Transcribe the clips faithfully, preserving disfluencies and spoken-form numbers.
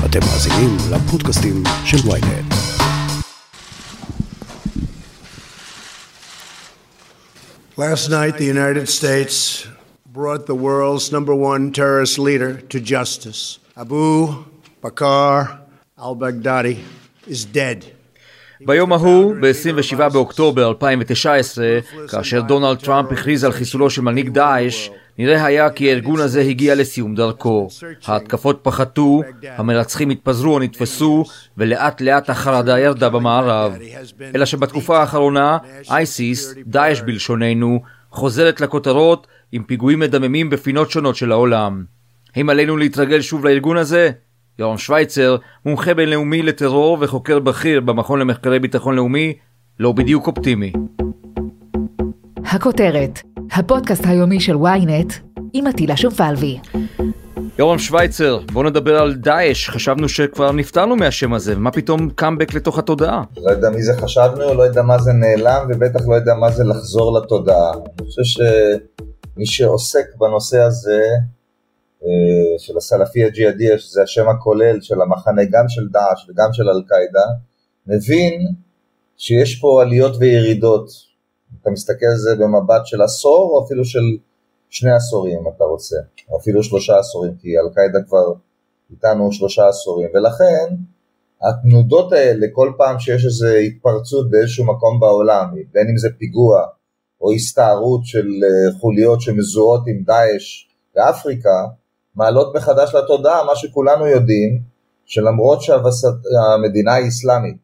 אתם מאזינים לפודקאסטים של ynet. Last night, the United States brought the world's number one terrorist leader to justice. Abu Bakr al-Baghdadi is dead. ביום ההוא, ב-עשרים ושבעה באוקטובר אלפיים תשע עשרה, כאשר דונלד טראמפ הכריז על חיסולו של מנהיג דאעש, נראה היה כי הארגון הזה הגיע לסיום דרכו. ההתקפות פחתו, המרצחים התפזרו או נתפסו, ולאט לאט החרדה ירדה במערב. אלא שבתקופה האחרונה, אייסיס, דאעש בלשוננו, חוזרת לכותרות עם פיגועים מדממים בפינות שונות של העולם. האם עלינו להתרגל שוב לארגון הזה? יורם שוויצר, מומחה בינלאומי לטרור וחוקר בכיר במכון למחקרי ביטחון לאומי, לא בדיוק אופטימי. הכותרת, הפודקאסט היומי של ynet, עם עטילה שומפלבי. יורם שוויצר, בוא נדבר על דאעש. חשבנו שכבר נפטרנו מהשם הזה, מה פתאום קאמבק לתוך התודעה? לא יודע מי זה חשבנו, לא יודע מה זה נעלם, ובטח לא יודע מה זה לחזור לתודעה. אני חושב שמי שעוסק בנושא הזה, של הסלפי הג'יהאדי, שזה השם הכולל של המחנה גם של דאעש וגם של אל-קאעידה, מבין שיש פה עליות וירידות. אתה מסתכל על זה במבט של עשור או אפילו של שני עשורים אם אתה רוצה, או אפילו שלושה עשורים, כי אל-קאעידה כבר איתנו שלושה עשורים, ולכן התנודות האלה כל פעם שיש איזו התפרצות באיזשהו מקום בעולם, בין אם זה פיגוע או הסתערות של חוליות שמזוהות עם דאעש באפריקה, מעלות מחדש לתודעה מה שכולנו יודעים, שלמרות שהמדינה האסלאמית,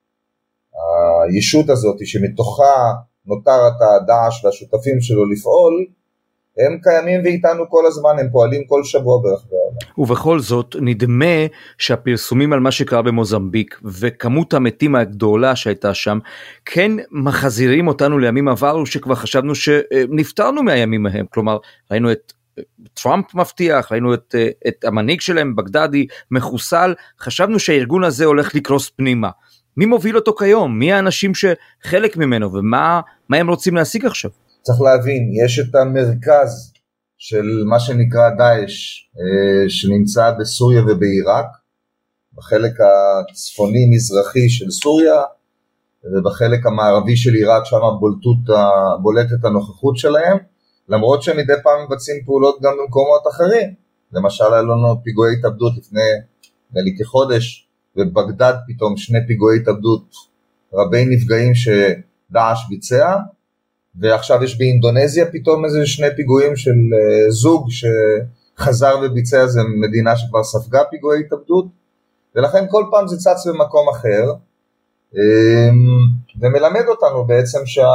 הישות הזאת שמתוכה נותר את הדאעש והשותפים שלו לפעול, הם קיימים ואיתנו כל הזמן, הם פועלים כל שבוע ברחבי העולם. ובכל זאת נדמה שהפרסומים על מה שקרה במוזמביק וכמות המתים הגדולה שהייתה שם, כן מחזירים אותנו לימים עברו שכבר חשבנו שנפטרנו מהימים ההם. כלומר, ראינו את טראמפ מבטיח, ראינו את, את המנהיג שלהם, בגדדי, מחוסל, חשבנו שהארגון הזה הולך לקרוס פנימה. מי מוביל אותו כיום? מי האנשים שחלק ממנו, ומה מה הם רוצים להשיג עכשיו? צריך להבין, יש את המרכז של מה שנקרא דאעש, שנמצא בסוריה ובעיראק, בחלק הצפוני-מזרחי של סוריה, ובחלק המערבי של עיראק, שם בולטות, בולטת הנוכחות שלהם, למרות שמדי פעם מבצעים פעולות גם במקומות אחרים. למשל, היה לנו פיגועי התאבדות לפני נלי כחודש, ובגדד פתאום שני פיגועי התאבדות רבי נפגעים שדאעש ביצע, ועכשיו יש באינדונזיה פתאום איזה שני פיגועים של uh, זוג שחזר וביצע, זה מדינה שכבר ספגה פיגועי התאבדות, ולכן כל פעם זה צץ במקום אחר, um, ומלמד אותנו בעצם שה...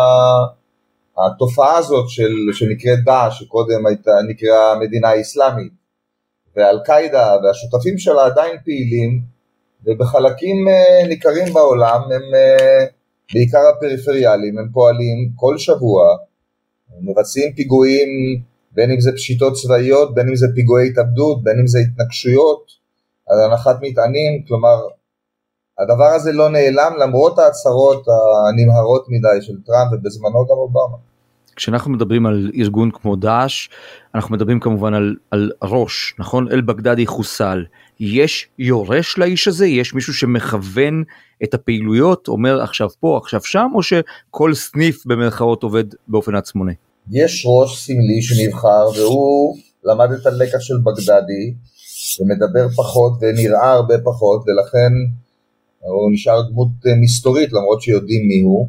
התופעה הזאת של, שנקראת דאעש, שקודם הייתה נקראה מדינה האסלאמית, ואל-קאעידה והשותפים שלה עדיין פעילים, ובחלקים ניכרים בעולם, הם בעיקר הפריפריאליים, הם פועלים כל שבוע, הם מבצעים פיגועים, בין אם זה פשיטות צבאיות, בין אם זה פיגועי התאבדות, בין אם זה התנגשויות, על הנחת מטענים, כלומר, הדבר הזה לא נעלם למרות ההצהרות הנמהרות מדי של טראמפ ובזמנו גם אובמה. כשאנחנו מדברים על ארגון כמו דאעש, אנחנו מדברים כמובן על, על ראש, נכון? אל-בגדדי חוסל. יש יורש לאיש הזה? יש מישהו שמכוון את הפעילויות, אומר עכשיו פה, עכשיו שם, או שכל סניף במרכאות עובד באופן עצמוני? יש ראש סמלי שנבחר, והוא למד את הלקח של בגדדי, ומדבר פחות ונראה הרבה פחות, ולכן הוא נשאר דמות מסתורית, למרות שיודעים מי הוא,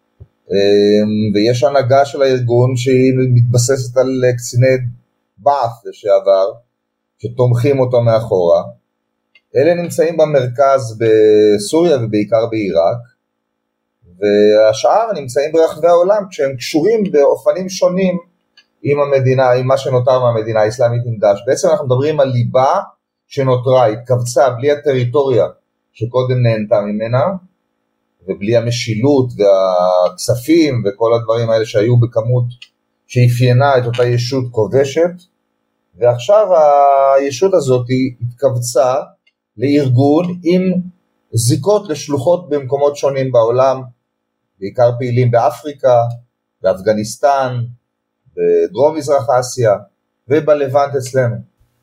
ויש הנהגה של הארגון שהיא מתבססת על קציני בעת' לשעבר, שתומכים אותו מאחורה. אלה נמצאים במרכז בסוריה ובעיקר בעיראק, והשאר נמצאים ברחבי העולם, כשהם קשורים באופנים שונים עם המדינה, עם מה שנותר מהמדינה האסלאמית עם דאעש. בעצם אנחנו מדברים על ליבה שנותרה, התכווצה בלי הטריטוריה שקודם נהנתה ממנה, ובלי המשילות והכספים וכל הדברים האלה שהיו בכמות שאפיינה את אותה ישות כובשת, ועכשיו הישות הזאת התכווצה לארגון עם זיקות לשלוחות במקומות שונים בעולם, בעיקר פעילים באפריקה, באפגניסטן, בדרום מזרח אסיה ובלבנט אצלנו.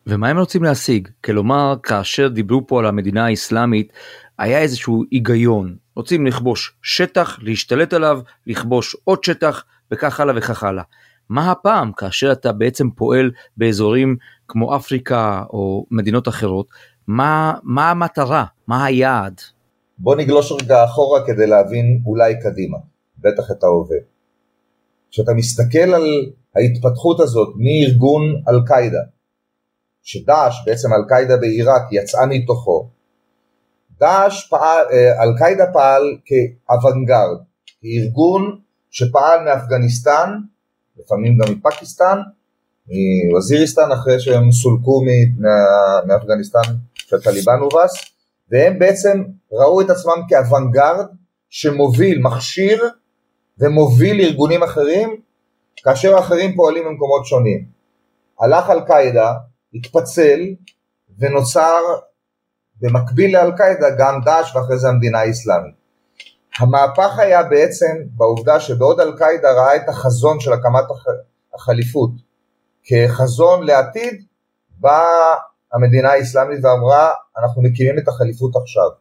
ומה הם רוצים להשיג? כלומר, כאשר דיברו פה על המדינה האסלאמית, היה איזשהו היגיון. רוצים לכבוש שטח, להשתלט עליו, לכבוש עוד שטח, וכך הלאה וכך הלאה. מה הפעם, כאשר אתה בעצם פועל באזורים כמו אפריקה או מדינות אחרות, מה, מה המטרה? מה היעד? בוא נגלוש רגע אחורה כדי להבין אולי קדימה, בטח את ההווה. כשאתה מסתכל על ההתפתחות הזאת מארגון אל-קאידה, שדאעש, בעצם אל-קאידה בעיראק, יצאה מתוכו, דאעש פעל, אל-קאידה פעל כאוונגרד, כארגון שפעל מאפגניסטן, לפעמים גם מפקיסטן, מווזיריסטן, אחרי שהם סולקו מאפגניסטן שהטליבן הובס, והם בעצם ראו את עצמם כאוונגרד שמוביל, מכשיר ומוביל ארגונים אחרים, כאשר אחרים פועלים במקומות שונים. הלך אל-קאידה, התפצל ונוצר במקביל לאל-קאידה גם דאעש ואחרי זה המדינה האסלאמית. המהפך היה בעצם בעובדה שבעוד אל-קאידה ראה את החזון של הקמת החליפות כחזון לעתיד, באה המדינה האסלאמית ואמרה אנחנו מקימים את החליפות עכשיו.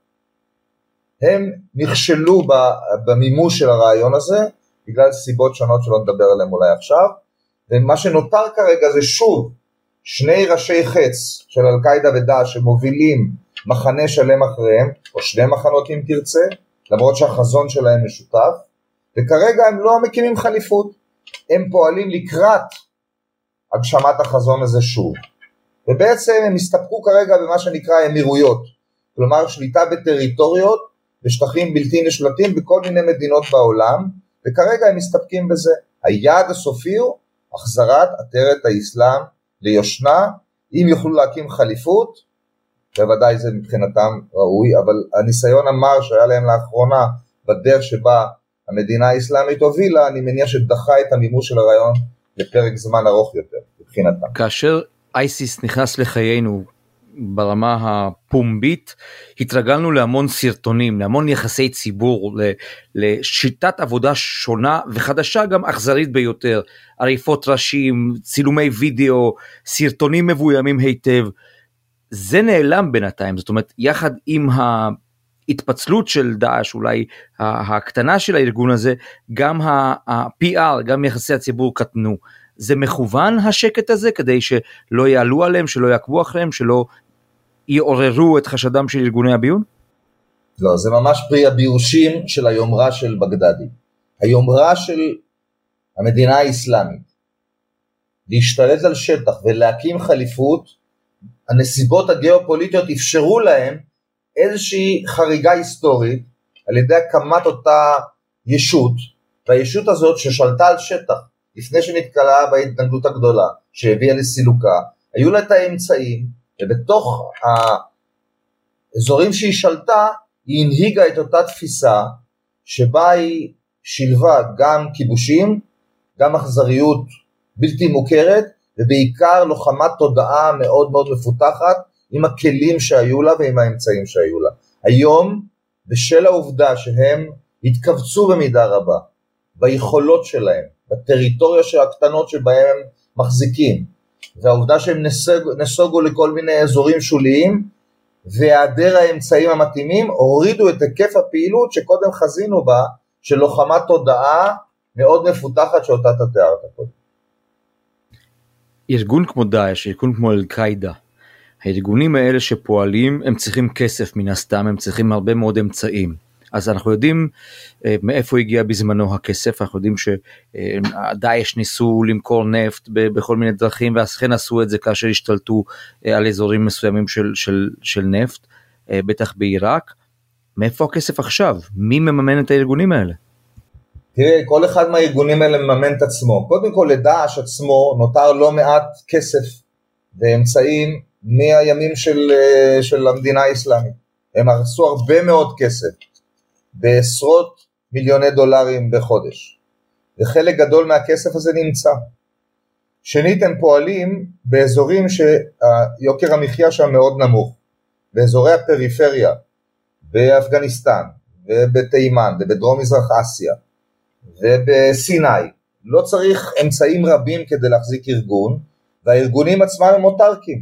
הם נכשלו במימוש של הרעיון הזה בגלל סיבות שונות שלא נדבר עליהם אולי עכשיו, ומה שנותר כרגע זה שוב שני ראשי חץ של אל-קאידה ודאעש שמובילים מחנה שלם אחריהם, או שני מחנות אם תרצה, למרות שהחזון שלהם משותף, וכרגע הם לא מקימים חליפות, הם פועלים לקראת הגשמת החזון הזה שוב, ובעצם הם הסתפקו כרגע במה שנקרא אמירויות, כלומר שליטה בטריטוריות, בשטחים בלתי נשלטים בכל מיני מדינות בעולם, וכרגע הם מסתפקים בזה. היעד הסופי הוא החזרת עטרת האסלאם ליושנה, אם יוכלו להקים חליפות, בוודאי זה מבחינתם ראוי, אבל הניסיון המר שהיה להם לאחרונה, בדרך שבה המדינה האסלאמית הובילה, אני מניח שדחה את המימוש של הרעיון לפרק זמן ארוך יותר, מבחינתם. כאשר אייסיס נכנס לחיינו ברמה הפומבית, התרגלנו להמון סרטונים, להמון יחסי ציבור, לשיטת עבודה שונה וחדשה גם אכזרית ביותר, עריפות ראשים, צילומי וידאו, סרטונים מבוימים היטב, זה נעלם בינתיים, זאת אומרת, יחד עם ההתפצלות של דאעש, אולי הקטנה של הארגון הזה, גם ה-פי אר, גם יחסי הציבור קטנו, זה מכוון השקט הזה, כדי שלא יעלו עליהם, שלא יעקבו אחריהם, שלא יעוררו את חשדם של ארגוני הביון? לא, זה ממש פרי הביושים של היומרה של בגדדי. היומרה של המדינה האסלאמית, להשתלט על שטח ולהקים חליפות, הנסיבות הגיאופוליטיות אפשרו להם איזושהי חריגה היסטורית, על ידי הקמת אותה ישות, והישות הזאת ששלטה על שטח, לפני שנתקלה בהתנגדות הגדולה, שהביאה לסילוקה, היו לה את האמצעים, ובתוך האזורים שהיא שלטה, היא הנהיגה את אותה תפיסה, שבה היא שילבה גם כיבושים, גם אכזריות בלתי מוכרת, ובעיקר לוחמת תודעה מאוד מאוד מפותחת, עם הכלים שהיו לה ועם האמצעים שהיו לה. היום, בשל העובדה שהם התכווצו במידה רבה, ביכולות שלהם, בטריטוריה של הקטנות שבהם הם מחזיקים, והעובדה שהם נסוג, נסוגו לכל מיני אזורים שוליים, והיעדר האמצעים המתאימים, הורידו את היקף הפעילות שקודם חזינו בה, של לוחמת תודעה מאוד מפותחת שאותה תתארת קודם. ארגון כמו דאעש, ארגון כמו אל-קאידה, הארגונים האלה שפועלים, הם צריכים כסף מן הסתם, הם צריכים הרבה מאוד אמצעים. אז אנחנו יודעים אה, מאיפה הגיע בזמנו הכסף, אנחנו יודעים שדאעש ניסו למכור נפט ב- בכל מיני דרכים, ואכן עשו את זה כאשר השתלטו אה, על אזורים מסוימים של, של, של נפט, אה, בטח בעיראק. מאיפה הכסף עכשיו? מי מממן את הארגונים האלה? תראה, כל אחד מהארגונים האלה מממן את עצמו. קודם כל לדאעש עצמו נותר לא מעט כסף ואמצעים מהימים של, של המדינה האסלאמית. הם עשו הרבה מאוד כסף, בעשרות מיליוני דולרים בחודש. וחלק גדול מהכסף הזה נמצא. שנית, הם פועלים באזורים שיוקר המחיה שם מאוד נמוך. באזורי הפריפריה, באפגניסטן, ובתימן, ובדרום מזרח אסיה. ובסיני, לא צריך אמצעים רבים כדי להחזיק ארגון, והארגונים עצמם הם אוטרקים.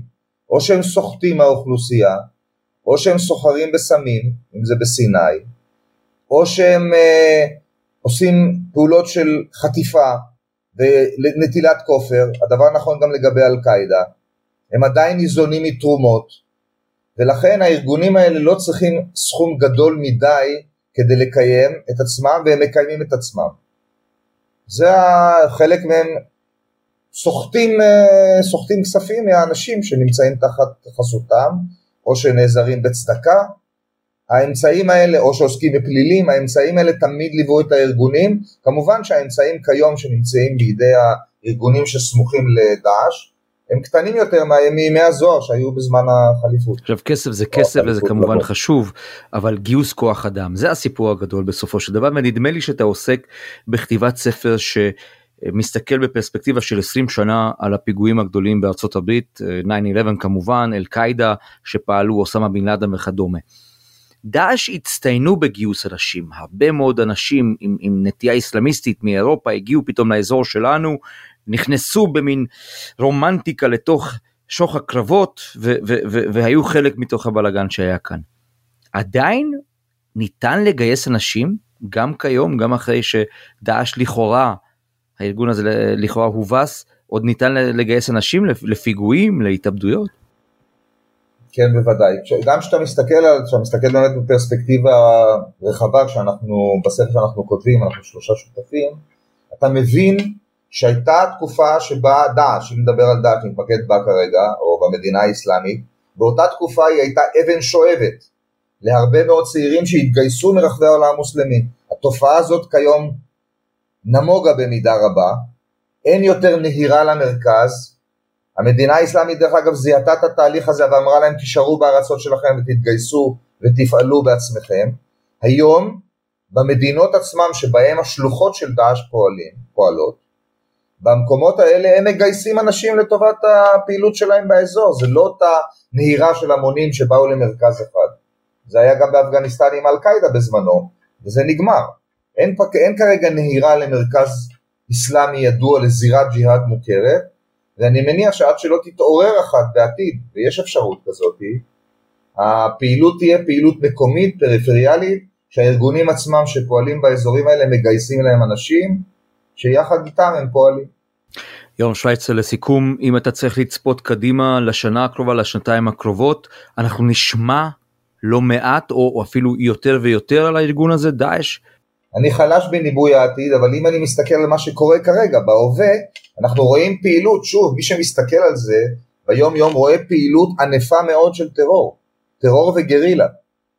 או שהם סוחטים מהאוכלוסייה, או שהם סוחרים בסמים, אם זה בסיני, או שהם אה, עושים פעולות של חטיפה ונטילת כופר, הדבר נכון גם לגבי אל-קאידה, הם עדיין ניזונים מתרומות, ולכן הארגונים האלה לא צריכים סכום גדול מדי כדי לקיים את עצמם, והם מקיימים את עצמם. זה חלק מהם סוחטים, סוחטים כספים מהאנשים שנמצאים תחת חסותם, או שנעזרים בצדקה. האמצעים האלה, או שעוסקים בפלילים, האמצעים האלה תמיד ליוו את הארגונים. כמובן שהאמצעים כיום שנמצאים בידי הארגונים שסמוכים לדאעש, הם קטנים יותר מימי הזוהר שהיו בזמן החליפות. עכשיו כסף זה כסף וזה כמובן חשוב, אבל גיוס כוח אדם, זה הסיפור הגדול בסופו של דבר, ונדמה לי שאתה עוסק בכתיבת ספר שמסתכל בפרספקטיבה של עשרים שנה על הפיגועים הגדולים בארצות הברית, תשע אחת עשרה כמובן, אל-קאידה שפעלו, אוסמה בן לאדן וכדומה. דאעש הצטיינו בגיוס אנשים, הרבה מאוד אנשים עם, עם נטייה אסלאמיסטית מאירופה הגיעו פתאום לאזור שלנו, נכנסו במין רומנטיקה לתוך שוך הקרבות, ו- ו- ו- והיו חלק מתוך הבלגן שהיה כאן. עדיין ניתן לגייס אנשים, גם כיום, גם אחרי שדאעש לכאורה, הארגון הזה לכאורה הובס, עוד ניתן לגייס אנשים לפיגועים, להתאבדויות? כן, בוודאי. גם כשאתה מסתכל על, כשאתה מסתכל באמת בפרספקטיבה רחבה, כשאנחנו, בספר שאנחנו כותבים, אנחנו שלושה שותפים, אתה מבין שהייתה תקופה שבה דאעש, אם נדבר על דאעש, נתמקד בה כרגע, או במדינה האסלאמית, באותה תקופה היא הייתה אבן שואבת, להרבה מאוד צעירים שהתגייסו מרחבי העולם המוסלמי. התופעה הזאת כיום נמוגה במידה רבה, אין יותר נהירה למרכז, המדינה האסלאמית דרך אגב זיהתה את התהליך הזה ואמרה להם תישארו בארצות שלכם ותתגייסו ותפעלו בעצמכם. היום במדינות עצמם שבהם השלוחות של דאעש פועלים, פועלות, במקומות האלה הם מגייסים אנשים לטובת הפעילות שלהם באזור, זה לא אותה נהירה של המונים שבאו למרכז אחד. זה היה גם באפגניסטן עם אל-קאידה בזמנו, וזה נגמר. אין, אין כרגע נהירה למרכז אסלאמי ידוע לזירת ג'יהאד מוכרת, ואני מניח שעד שלא תתעורר אחת בעתיד, ויש אפשרות כזאת, הפעילות תהיה פעילות מקומית, פריפריאלית, שהארגונים עצמם שפועלים באזורים האלה מגייסים להם אנשים, שיחד איתם הם פועלים. יורם שוויצר, לסיכום, אם אתה צריך לצפות קדימה לשנה הקרובה, לשנתיים הקרובות, אנחנו נשמע לא מעט, או, או אפילו יותר ויותר על הארגון הזה, דאעש? אני חלש בניבוי העתיד, אבל אם אני מסתכל על מה שקורה כרגע, בהווה, אנחנו רואים פעילות, שוב, מי שמסתכל על זה, ביום יום רואה פעילות ענפה מאוד של טרור, טרור וגרילה,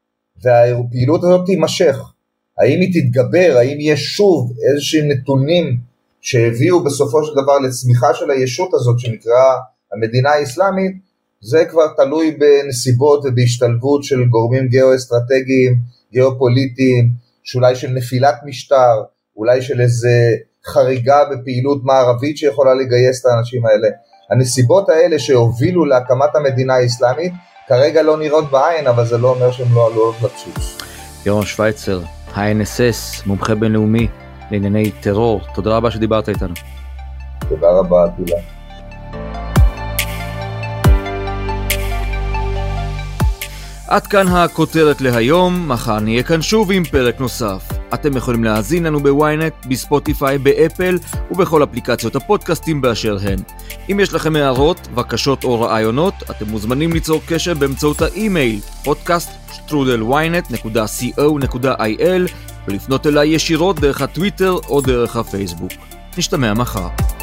והפעילות הזאת תימשך. האם היא תתגבר, האם יש שוב איזשהם נתונים שהביאו בסופו של דבר לצמיחה של הישות הזאת שנקרא המדינה האסלאמית, זה כבר תלוי בנסיבות ובהשתלבות של גורמים גיאו-אסטרטגיים, גיאו-פוליטיים, שאולי של נפילת משטר, אולי של איזה חריגה בפעילות מערבית שיכולה לגייס את האנשים האלה. הנסיבות האלה שהובילו להקמת המדינה האסלאמית, כרגע לא נראות בעין, אבל זה לא אומר שהן לא עלולות לצוץ. יורם שוויצר, ה-אן אס אס, מומחה בינלאומי לענייני טרור, תודה רבה שדיברת איתנו. תודה רבה, תודה. עד כאן הכותרת להיום, מחר נהיה כאן שוב עם פרק נוסף. אתם יכולים להאזין לנו בוויינט, בספוטיפיי, באפל ובכל אפליקציות הפודקאסטים באשר הן. אם יש לכם הערות, בקשות או רעיונות, אתם מוזמנים ליצור קשר באמצעות האימייל פודקאסט שטרודל וויינט נקודה קו נקודה איי אל ולפנות אליי ישירות דרך הטוויטר או דרך הפייסבוק. נשתמע מחר.